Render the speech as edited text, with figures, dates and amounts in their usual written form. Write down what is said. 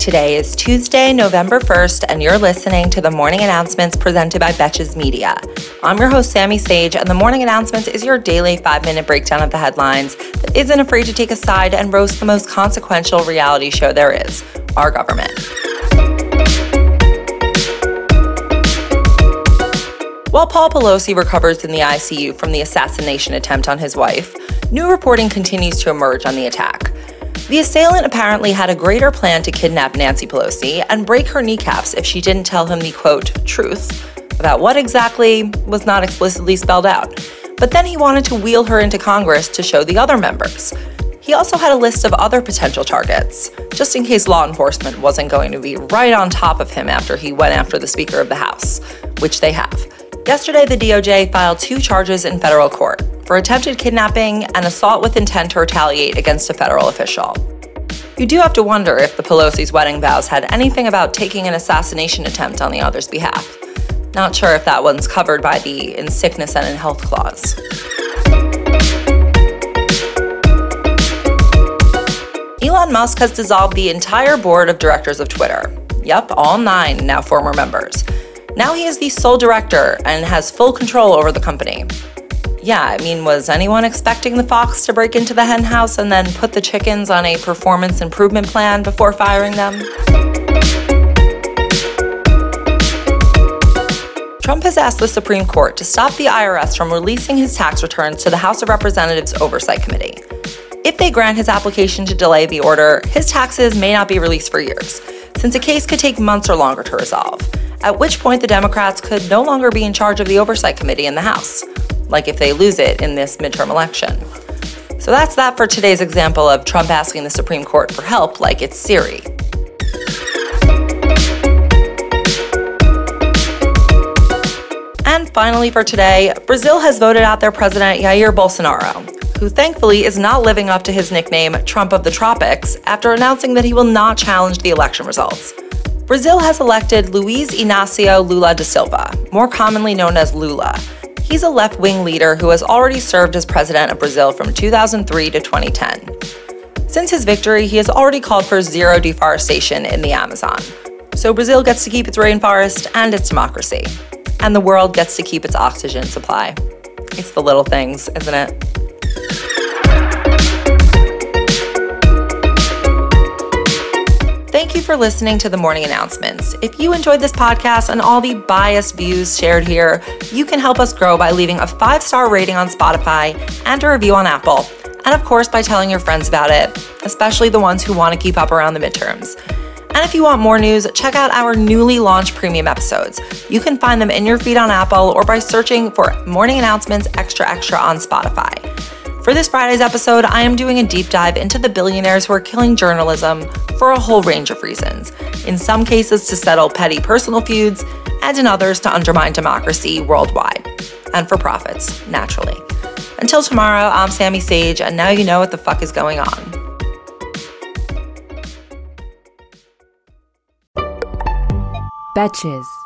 Today is Tuesday, November 1st, and you're listening to the Morning Announcements presented by Betches Media. I'm your host, Sammy Sage, and the Morning Announcements is your daily 5-minute breakdown of the headlines that isn't afraid to take a side and roast the most consequential reality show there is, our government. While Paul Pelosi recovers in the ICU from the assassination attempt on his wife, new reporting continues to emerge on the attack. The assailant apparently had a greater plan to kidnap Nancy Pelosi and break her kneecaps if she didn't tell him the, quote, truth about what exactly was not explicitly spelled out. But then he wanted to wheel her into Congress to show the other members. He also had a list of other potential targets, just in case law enforcement wasn't going to be right on top of him after he went after the Speaker of the House, which they have. Yesterday, the DOJ filed 2 charges in federal court for attempted kidnapping and assault with intent to retaliate against a federal official. You do have to wonder if the Pelosi's wedding vows had anything about taking an assassination attempt on the other's behalf. Not sure if that one's covered by the in sickness and in health clause. Elon Musk has dissolved the entire board of directors of Twitter. Yep, all 9 now former members. Now he is the sole director and has full control over the company. Yeah, was anyone expecting the fox to break into the hen house and then put the chickens on a performance improvement plan before firing them? Trump has asked the Supreme Court to stop the IRS from releasing his tax returns to the House of Representatives Oversight Committee. If they grant his application to delay the order, his taxes may not be released for years, since a case could take months or longer to resolve, at which point the Democrats could no longer be in charge of the Oversight Committee in the House, like if they lose it in this midterm election. So that's that for today's example of Trump asking the Supreme Court for help like it's Siri. And finally for today, Brazil has voted out their president Jair Bolsonaro, who thankfully is not living up to his nickname Trump of the Tropics after announcing that he will not challenge the election results. Brazil has elected Luiz Inácio Lula da Silva, more commonly known as Lula. He's a left-wing leader who has already served as president of Brazil from 2003 to 2010. Since his victory, he has already called for zero deforestation in the Amazon. So Brazil gets to keep its rainforest and its democracy. And the world gets to keep its oxygen supply. It's the little things, isn't it? Thank you for listening to the Morning Announcements. If you enjoyed this podcast and all the biased views shared here, you can help us grow by leaving a 5-star rating on Spotify and a review on Apple. And of course, by telling your friends about it, especially the ones who want to keep up around the midterms. And if you want more news, check out our newly launched premium episodes. You can find them in your feed on Apple or by searching for Morning Announcements Extra Extra on Spotify. For this Friday's episode, I am doing a deep dive into the billionaires who are killing journalism for a whole range of reasons. In some cases to settle petty personal feuds, and in others to undermine democracy worldwide. And for profits, naturally. Until tomorrow, I'm Sammy Sage, and now you know what the fuck is going on. Betches.